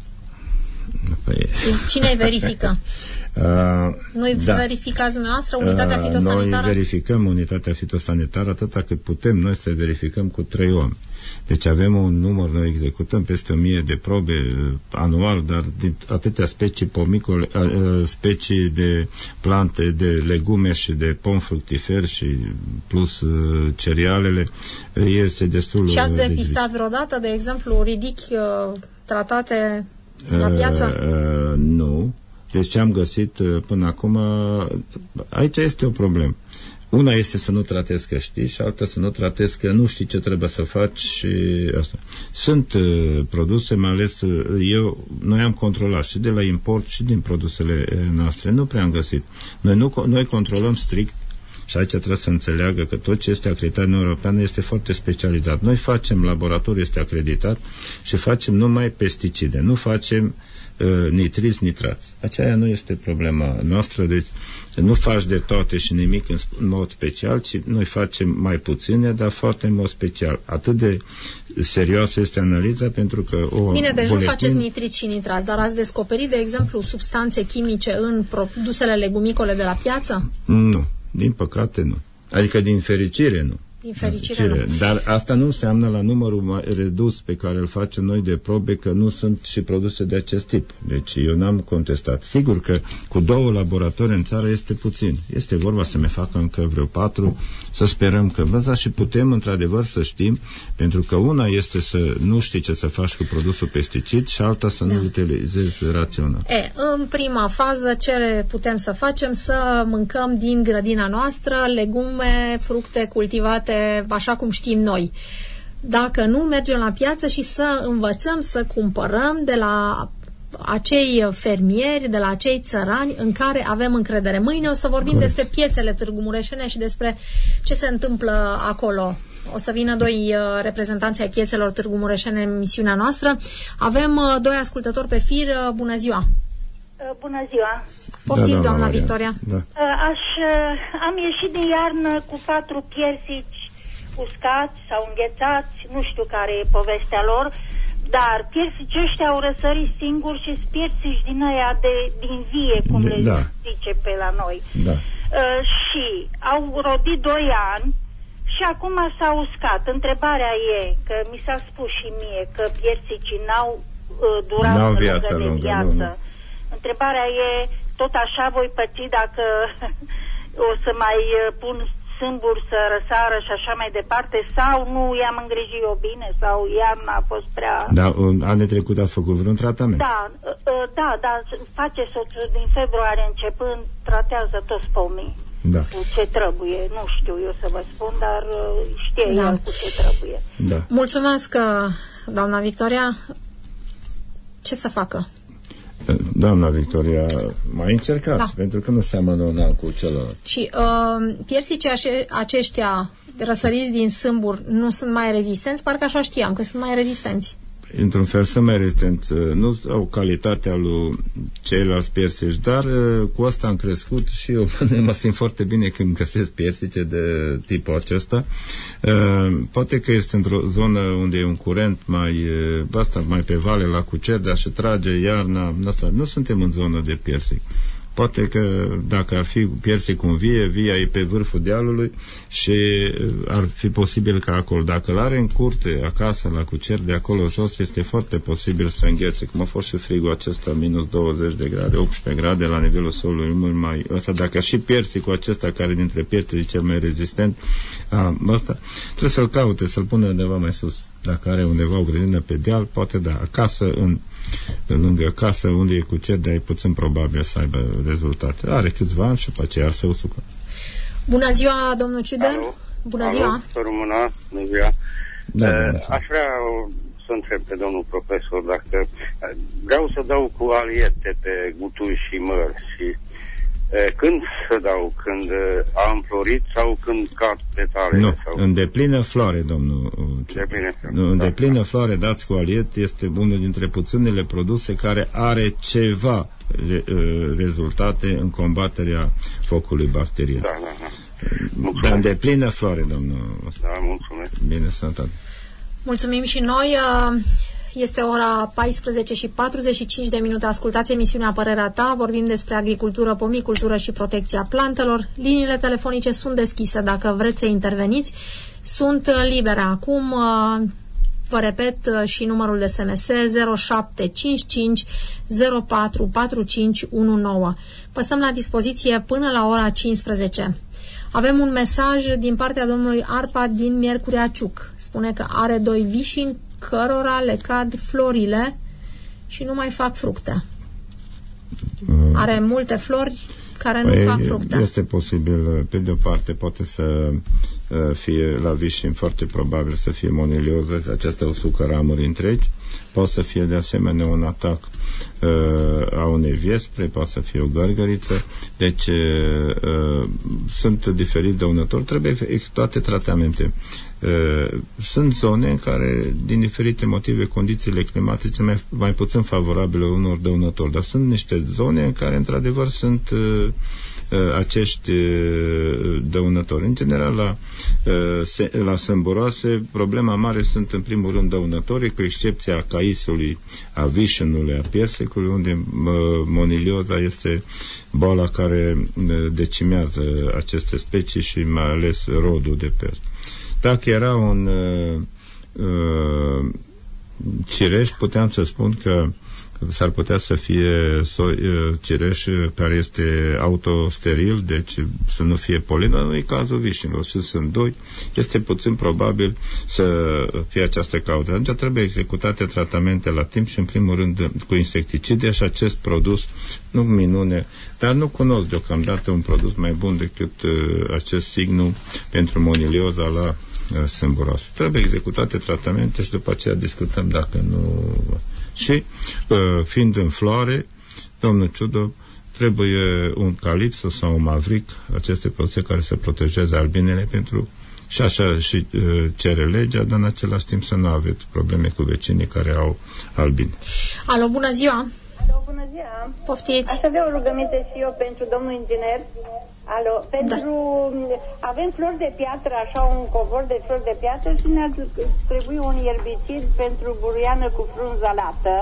Păi... Cine îi verifică? Uh, Noi da. verificați dumneavoastră unitatea uh, fitosanitară? Noi verificăm unitatea fitosanitară atâta cât putem noi să verificăm cu trei oameni. Deci avem un număr, noi executăm peste o mie de probe uh, anual, dar din atâtea specii pomicole, uh, specii de plante, de legume și de pom fructifer și plus uh, cerealele, uh, este destul. Și ați de depistat de vreodată, de exemplu, ridic uh, tratate la piață? Uh, uh, nu. Deci ce am găsit uh, până acum, uh, aici este o problemă. Una este să nu tratezi că știi și alta să nu tratezi că nu știi ce trebuie să faci și asta. Sunt uh, produse, mai ales uh, eu, noi am controlat și de la import și din produsele uh, noastre. Nu prea am găsit. Noi, nu, noi controlăm strict și aici trebuie să înțeleagă că tot ce este acreditat în Europeană este foarte specializat. Noi facem, laboratorul este acreditat și facem numai pesticide, nu facem uh, nitriți, nitrați. Aceea nu este problema noastră, deci nu faci de toate și nimic în, în mod special, ci noi facem mai puține, dar foarte în mod special. Atât de serioasă este analiza, pentru că o Bine, deci buletin... nu faceți nitriți și nitrați, dar ați descoperit, de exemplu, substanțe chimice în produsele legumicole de la piață? Nu. Din păcate, nu. Adică, din fericire, nu. Din fericire, nu. Dar asta nu înseamnă la numărul mai redus pe care îl facem noi de probe că nu sunt și produse de acest tip. Deci eu n-am contestat. Sigur că cu două laboratori în țară este puțin. Este vorba să ne facă încă vreo patru, să sperăm că văza și putem într-adevăr să știm, pentru că una este să nu știi ce să faci cu produsul pesticid și alta să da. nu utilizezi rațional. E, în prima fază, ce putem să facem? Să mâncăm din grădina noastră legume, fructe cultivate așa cum știm noi. Dacă nu, mergem la piață și să învățăm să cumpărăm de la acei fermieri, de la acei țărani în care avem încredere. Mâine o să vorbim Corect. despre piețele Târgu Mureșene și despre ce se întâmplă acolo. O să vină doi uh, reprezentanți ai piețelor Târgu Mureșene în misiunea noastră. Avem uh, doi ascultători pe fir. Uh, bună ziua! Uh, bună ziua! Poftiți, da, da, doamna Maria. Victoria. Da. Uh, aș, uh, am ieșit din iarnă cu patru piersici uscați sau înghețați, nu știu care e povestea lor, dar piersici ăștia au răsărit singuri și piersici din aia de, din vie, cum de, le da. zice pe la noi. Da. Uh, și au rodit doi ani și acum s-au uscat. Întrebarea e, că mi s-a spus și mie că piersicii n-au uh, durată n-au viață lungă de lungă, viață. Nu, nu. Întrebarea e, tot așa voi păți dacă o să mai uh, pun sâmburi să răsară și așa mai departe, sau nu i-am îngrijit eu bine, sau iarna a fost prea... Da, anul trecut ați făcut vreun tratament? Da, da, da, face soțul din februarie începând, tratează toți pomii. Da. Cu ce trebuie, nu știu eu să vă spun, dar știe da. el cu ce trebuie. Da. Mulțumesc, doamna Victoria. Ce să facă? Doamna Victoria, mai încercați, da. pentru că nu seamănă un an cu celălalt. Și uh, piersicii ace- aceștia răsăriți din sâmbur nu sunt mai rezistenți? Parcă așa știam, că sunt mai rezistenți. Într-un fel sunt mai rezistenți. Nu au calitatea lui ceilalți piersici, dar cu asta am crescut și eu mă simt foarte bine când găsesc piersice de tipul acesta. Poate că este într-o zonă unde e un curent mai, asta, mai pe vale la Cucerdea și trage iarna. Asta. Nu suntem în zonă de piersic. Poate că dacă ar fi piersic cu vie, via e pe vârful dealului și ar fi posibil ca acolo, dacă îl are în curte, acasă, la Cucer, de acolo jos, este foarte posibil să înghețe, cum a fost și frigul acesta, minus douăzeci de grade, optsprezece grade, la nivelul solului, mult mai... Asta, dacă și piersicul acesta, care dintre piersici e cel mai rezistent, a, asta, trebuie să-l caute, să-l pune undeva mai sus. Dacă are undeva o grădină pe deal, poate da, acasă, în lângă casă, unde e Cucerdea, e puțin probabil să aibă rezultate. Are câțiva ani și după aceea se usucă. Bună ziua, domnul Ciudan! Bună Alo, ziua! Româna, bună ziua! Da, uh, aș vrea să întreb pe domnul profesor dacă uh, vreau să dau cu aliete pe gutui și măr și uh, când să dau? Când uh, a înflorit sau când cad petale? Nu, sau... în deplină floare, domnul. Deplină, nu, în deplină da. floare dați cu aliet, este unul dintre puținele produse care are ceva re, uh, rezultate în combaterea focului bacterian. Da, da, da. Dar în deplină floare, domnul. Da, mulțumesc. Bine, sănătate. Mulțumim și noi. Este ora paisprezece și patruzeci și cinci de minute. Ascultați emisiunea Părerea Ta. Vorbim despre agricultură, pomicultură și protecția plantelor. Liniile telefonice sunt deschise. Dacă vreți să interveniți, sunt libere acum. Vă repet și numărul de S M S zero șapte cinci cinci zero patru patru cinci unu nouă. Vă stăm la dispoziție până la ora cincisprezece. Avem un mesaj din partea domnului Arpa din Miercurea Ciuc. Spune că are doi vișini cărora le cad florile și nu mai fac fructe. Are multe flori care păi nu fac fructe. Este posibil, pe de o parte, poate să fie la vișini, foarte probabil să fie monilioză, că aceasta usucă ramuri întregi. Poate să fie de asemenea un atac uh, a unei viespre, poate să fie o gărgăriță. Deci uh, sunt diferiți dăunători, trebuie efectuate tratamente. Uh, sunt zone în care, din diferite motive, condițiile climatice mai, mai puțin favorabile unor dăunători, dar sunt niște zone în care, într-adevăr, sunt uh, acești dăunători. În general, la, la sâmburoase, problema mare sunt în primul rând dăunătorii, cu excepția caisului, a vișinului, a piersicului, unde monilioza este boala care decimează aceste specii și mai ales rodul de pers. Dacă era un uh, cireș, puteam să spun că s-ar putea să fie soi, cireș care este autosteril, deci să nu fie polenă, nu e cazul vișinilor, și sunt doi, este puțin probabil să fie această cauză. Atunci trebuie executate tratamente la timp și în primul rând cu insecticide și acest produs, nu minune, dar nu cunosc deocamdată un produs mai bun decât uh, acest Signum pentru monilioza la uh, sâmburoasă. Trebuie executate tratamente și după aceea discutăm dacă nu... Și, uh, fiind în floare, domnul Ciudă, trebuie un calipso sau un mavric, aceste produse care să protejeze albinele pentru... Și așa și uh, cere legea, dar în același timp să nu aveți probleme cu vecinii care au albine. Alo, bună ziua! Alo, bună ziua! Poftiți! Aș avea o rugăminte și eu pentru domnul inginer. Alo, pentru... Da. Avem flori de piatră, așa un covor de flori de piatră și ne-ar trebui un erbicid pentru buruiană cu frunza lată.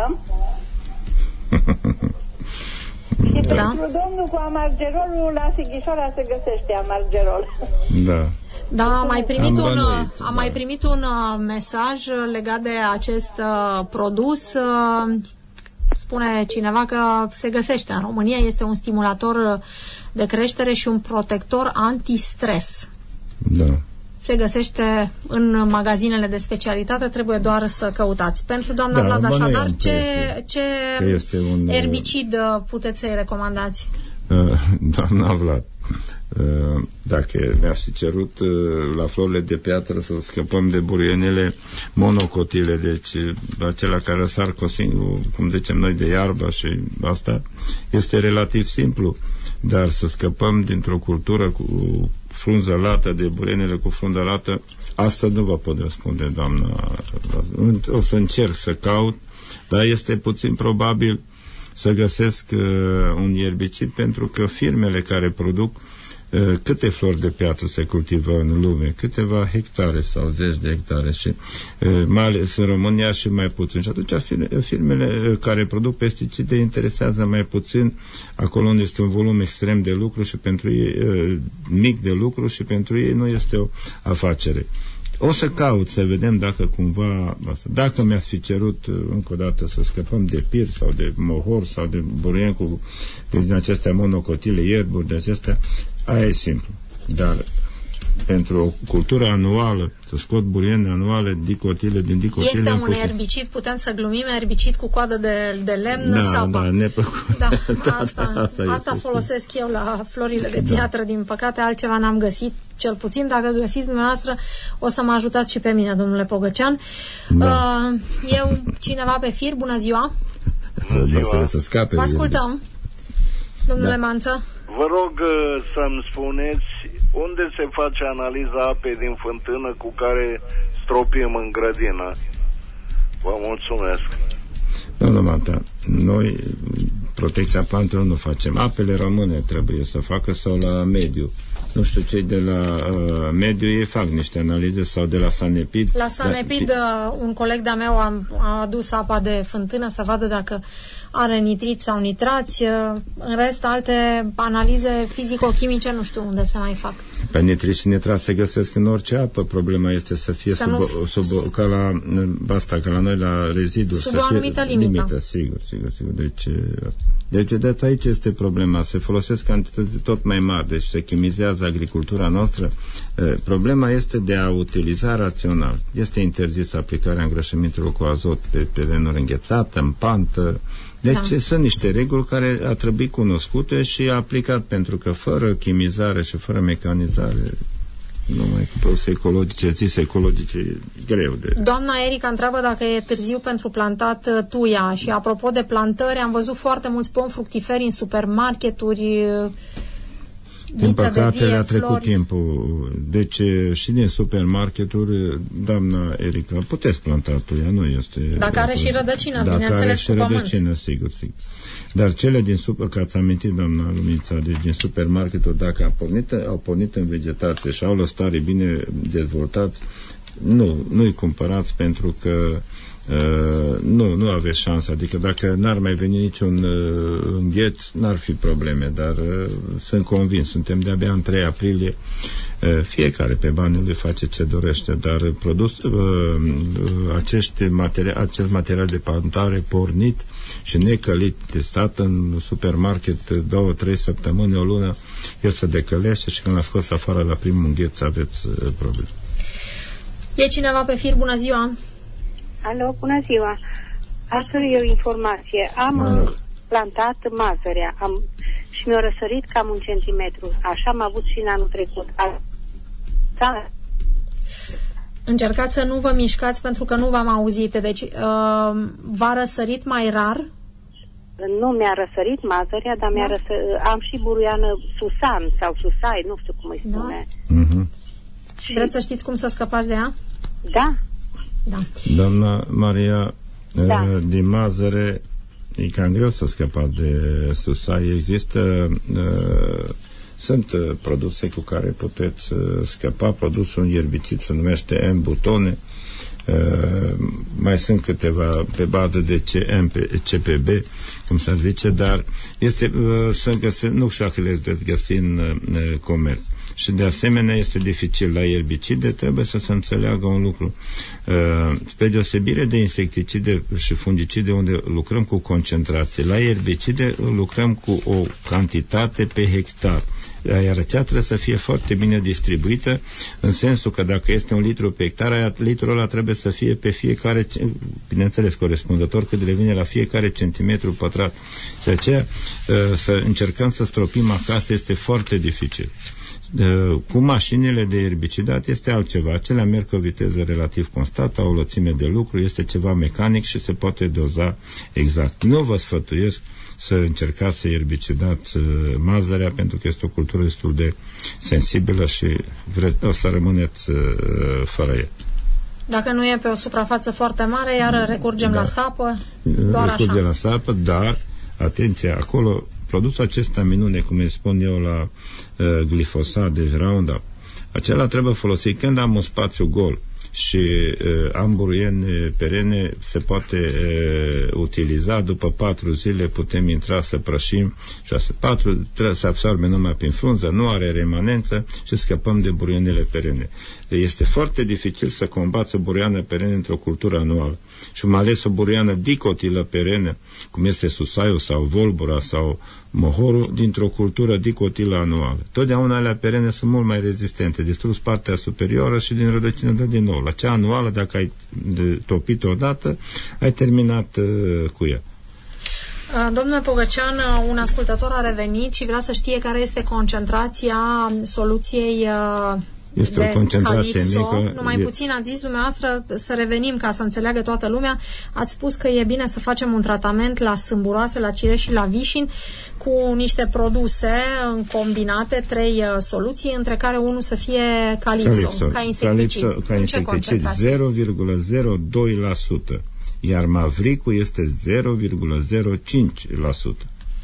Și da. Pentru domnul cu amargerolul, la Sighișoara se găsește amargerol. Da. Da, am mai primit am un, bănuit, am da. mai primit un uh, mesaj legat de acest uh, produs. Uh, spune cineva că se găsește în România, este un stimulator de creștere și un protector antistres. Da. Se găsește în magazinele de specialitate, trebuie doar să căutați. Pentru doamna Da, Vlad, așadar, ce, este, ce este un, erbicid puteți să-i recomandați? Uh, doamna Vlad, uh, dacă mi-aș fi cerut uh, la florile de piatră să scăpăm de burienele monocotile, deci uh, acelea care sar cu singur, cum zicem noi, de iarbă și asta, este relativ simplu, dar să scăpăm dintr-o cultură cu frunză lată, de burienele cu frunză lată, asta nu vă pot răspunde, doamna. O să încerc să caut, dar este puțin probabil să găsesc uh, un ierbicid, pentru că firmele care produc uh, câte flori de piatră se cultivă în lume, câteva hectare sau zeci de hectare și uh, mai ales în România și mai puțin. Și atunci firmele care produc pesticide interesează mai puțin acolo unde este un volum extrem de lucru și pentru ei uh, mic de lucru și pentru ei nu este o afacere. O să caut să vedem dacă cumva asta. Dacă mi-ați fi cerut încă o dată să scăpăm de pir sau de mohor sau de burien cu din acestea monocotile, ierburi de acestea, aia e simplu. Dar pentru o cultură anuală, să scot buriene anuale, dicotile din dicotile... Este un putem... erbicid, putem să glumim, erbicid cu coadă de, de lemn da, sau... Da, neplăcut. Da, da, asta, da, asta, asta folosesc eu la florile de piatră, da. Din păcate altceva n-am găsit, cel puțin. Dacă găsiți dumneavoastră, o să mă ajutați și pe mine, domnule Pogăcean. Da. Uh, eu, cineva pe fir, bună ziua! Bună ziua! Să scape. Vă ascultăm, domnule da. Manță. Vă rog uh, să-mi spuneți unde se face analiza apei din fântână cu care stropim în grădină. Vă mulțumesc. Doamna Mata, noi protecția plantelor nu facem. Apele române trebuie să facă sau la mediu. Nu știu, cei de la uh, mediu ei fac niște analize sau de la Sanepid. La Sanepid da, un coleg de-a meu a, a adus apa de fântână să vadă dacă are nitrit sau nitrați. În rest, alte analize fizico-chimice nu știu unde se mai fac. Pe nitrit și nitrat se găsesc în orice apă. Problema este să fie să sub, nu... sub, ca la asta, ca la noi la reziduri. Sub să o anumită fie, limită. limită. Sigur, sigur, sigur. Deci, deci vedeți, aici este problema. Se folosesc cantități tot mai mari, deci se chimizează agricultura noastră. Problema este de a utiliza rațional. Este interzis aplicarea îngrășămintelor cu azot pe terenuri înghețate, în pantă. Deci da. Sunt niște reguli care ar trebui cunoscute și aplicat, pentru că fără chimizare și fără mecanizare, numai cu produse ecologice, zise ecologice, e greu de... Doamna Erica întreabă dacă e târziu pentru plantat tuia și apropo de plantări, am văzut foarte mulți pomi fructiferi în supermarketuri. Din păcate le-a trecut flori. Timpul. Deci și din supermarketuri, doamna Erica, puteți planta tuia, nu este... Dacă are și rădăcină, bineînțeles, cu pământ. Rădăcină, sigur, sigur. Dar cele din super, că ați amintit, doamna Lumița, deci din supermarketuri, dacă au pornit, au pornit în vegetație și au lăstare bine dezvoltați, nu, nu-i cumpărați, pentru că Uh, nu, nu aveți șansă. Adică dacă n-ar mai veni niciun uh, îngheț, n-ar fi probleme, dar uh, sunt convins, suntem de-abia în trei aprilie, uh, fiecare pe banii lui face ce dorește, dar produs, uh, uh, acești materi- acest material de plantare pornit și necălit, testat în supermarket două, trei săptămâni, o lună, el se decălește și când l-a scos afară la primul îngheț aveți uh, probleme. E cineva pe fir? Bună ziua! Alo, bună ziua! Astăzi e o informație. Am Alo. plantat mazărea am, și mi-a răsărit cam un centimetru. Așa am avut și în anul trecut. Da. Încercați să nu vă mișcați pentru că nu v-am auzit. Deci, uh, v-a răsărit mai rar? Nu mi-a răsărit mazărea, dar da. mi-a răsărit, am și buruiană susan sau susai, nu știu cum îi spune. Da. Uh-huh. Și vreți să știți cum să scăpați de ea? Da. Da. Doamna Maria, da. din mazăre e cam greu să scăpați de susai. Există uh, sunt uh, produse cu care puteți uh, scăpa. Produsul un ierbicid se numește M-butone. Uh, mai sunt câteva pe bază de C P B, cum se zice, dar este, uh, sunt găsi, nu știu dacă le veți găsi în uh, comerț. Și de asemenea este dificil la ierbicide, trebuie să se înțeleagă un lucru. Uh, spre deosebire de insecticide și fungicide unde lucrăm cu concentrație, la ierbicide lucrăm cu o cantitate pe hectar. Iar aceea trebuie să fie foarte bine distribuită, în sensul că dacă este un litru pe hectare, litrul ăla trebuie să fie pe fiecare, bineînțeles, corespunzător cât devine la fiecare centimetru pătrat. Și aceea să încercăm să stropim acasă este foarte dificil. Cu mașinile de erbicidat este altceva. Acelea merg cu o viteză relativ constată, au o lățime de lucru, este ceva mecanic și se poate doza exact. Nu vă sfătuiesc să încercați să erbicidați mazărea, pentru că este o cultură destul de sensibilă și o să rămâneți fără ea. Dacă nu e pe o suprafață foarte mare, iar recurgem da. la sapă, doar recurgem așa. la sapă, dar, atenție, acolo produsul acesta minune, cum îi spun eu la uh, glifosat, deci Roundup, acela trebuie folosit când am un spațiu gol și uh, am buruiene perene, se poate uh, utiliza, după patru zile putem intra să prășim și asta, patru trebuie să absorbe numai prin frunză, nu are remanență și scăpăm de buruienele perene. Este foarte dificil să combați o buruiană perene într-o cultură anuală și mai ales o buruiană dicotilă perenă, cum este susaiul sau volbura sau mohorul, dintr-o cultură dicotilă anuală. Totdeauna alea perene sunt mult mai rezistente, distrus partea superioară și din rădăcină dă din nou. La cea anuală, dacă ai topit-o odată, ai terminat uh, cu ea. Domnule Pogăcean, un ascultător a revenit și vrea să știe care este concentrația soluției uh, Este de o concentrație Calypso. mică. Numai e... puțin ați zis dumneavoastră, să revenim ca să înțeleagă toată lumea, ați spus că e bine să facem un tratament la sâmburoase, la cireș și la vișin cu niște produse combinate, trei uh, soluții, între care unul să fie Calypso, Calypso. ca insecticid. Calypso, ca insecticid zero virgulă zero doi la sută, iar Mavricul este zero virgulă zero cinci la sută.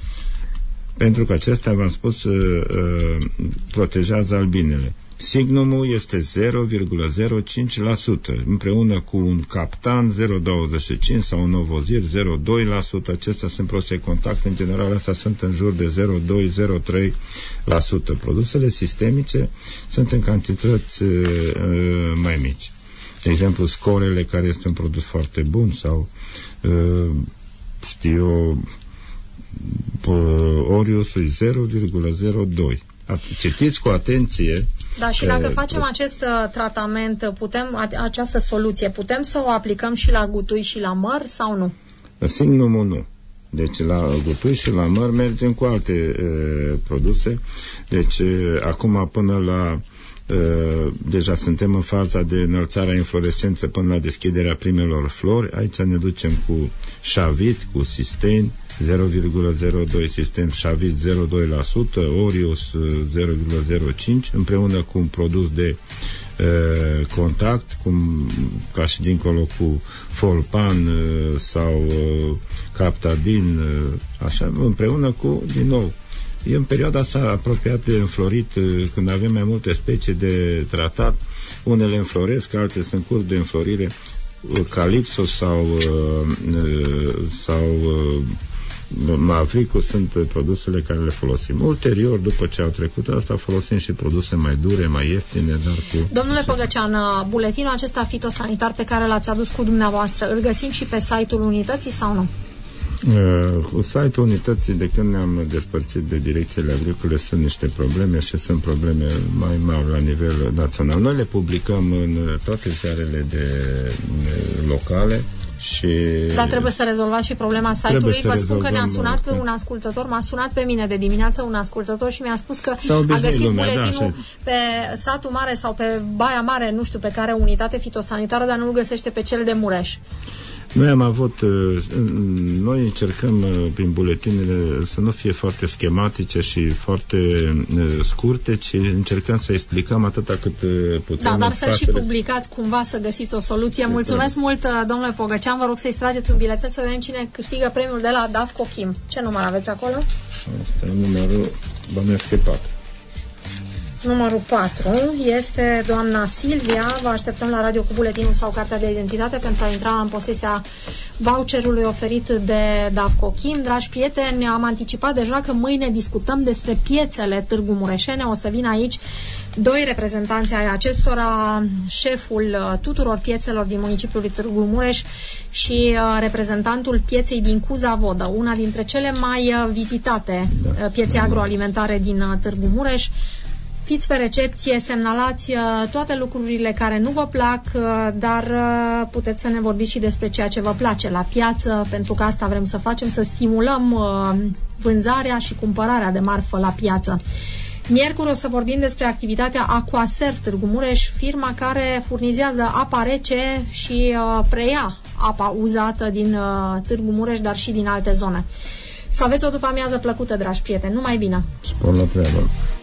Pentru că acesta, v-am spus, uh, uh, protejează albinele. Signumul este zero virgulă zero cinci la sută, împreună cu un Captan zero virgulă douăzeci și cinci sau un Novozir zero virgulă doi la sută. Acestea sunt produse de contact, în general astea sunt în jur de zero virgulă doi - zero virgulă trei la sută. Produsele sistemice sunt în cantități uh, mai mici. De exemplu, scorele, care este un produs foarte bun, sau uh, știu eu, uh, Oriusul zero virgulă zero doi. Citiți cu atenție. Da, și dacă facem acest uh, tratament, putem, a, această soluție, putem să o aplicăm și la gutui și la măr sau nu? Signumul nu. Deci la gutui și la măr mergem cu alte uh, produse. Deci uh, acum până la uh, deja suntem în faza de înălțare a inflorescență până la deschiderea primelor flori. Aici ne ducem cu Shavit, cu Sustain zero virgulă zero doi, Sistem Shavit zero virgulă doi la sută, Orius zero virgulă zero cinci, împreună cu un produs de uh, contact, cum, ca și dincolo cu Folpan uh, sau uh, Captadin, uh, așa, împreună cu, din nou, e în perioada asta apropiată de înflorit, uh, când avem mai multe specii de tratat, unele înfloresc, altele sunt curs de înflorire, uh, Calypso sau uh, uh, sau uh, Mavricul sunt produsele care le folosim. Ulterior, după ce au trecut asta, folosim și produse mai dure, mai ieftine, dar cu... Domnule Pogăcean, buletinul acesta fitosanitar pe care l-ați adus cu dumneavoastră, îl găsim și pe site-ul unității sau nu? Uh, cu site-ul unității, de când ne-am despărțit de direcțiile agricole, sunt niște probleme și sunt probleme mai mari la nivel național. Noi le publicăm în toate ziarele de, de locale. Și dar trebuie să rezolvați și problema site-ului. Vă spun că ne-a sunat da. un ascultător, m-a sunat pe mine de dimineață un ascultător și mi-a spus că a găsit lumea, buletinul da, pe satul mare sau pe Baia Mare, nu știu pe care unitate fitosanitară, dar nu-l găsește pe cel de Mureș. Noi am avut, noi încercăm prin buletinele să nu fie foarte schematice și foarte scurte, ci încercăm să explicăm atâta cât putem. Da, dar să și publicați cumva, să găsiți o soluție. Mulțumesc mult, domnule Pogăcean, vă rog să-i trageți un bilețel să vedem cine câștigă premiul de la D A F Cochim. Ce număr aveți acolo? Asta e numărul bănesc patru. Numărul patru este doamna Silvia. Vă așteptăm la radio cu buletinul sau cartea de identitate pentru a intra în posesia voucherului oferit de D A F Cochim. Dragi prieteni, am anticipat deja că mâine discutăm despre piețele Târgu Mureșene. O să vină aici doi reprezentanți ai acestora, șeful tuturor piețelor din municipiul Târgu Mureș și reprezentantul pieței din Cuza Vodă, una dintre cele mai vizitate da. piețe agroalimentare din Târgu Mureș. Fiți pe recepție, semnalați toate lucrurile care nu vă plac, dar puteți să ne vorbiți și despre ceea ce vă place la piață, pentru că asta vrem să facem, să stimulăm vânzarea și cumpărarea de marfă la piață. Miercuri o să vorbim despre activitatea Aquaserv Târgu Mureș, firma care furnizează apa rece și preia apa uzată din Târgu Mureș, dar și din alte zone. Să aveți o după-amiază plăcută, dragi prieteni. Numai bine! Spor la treabă!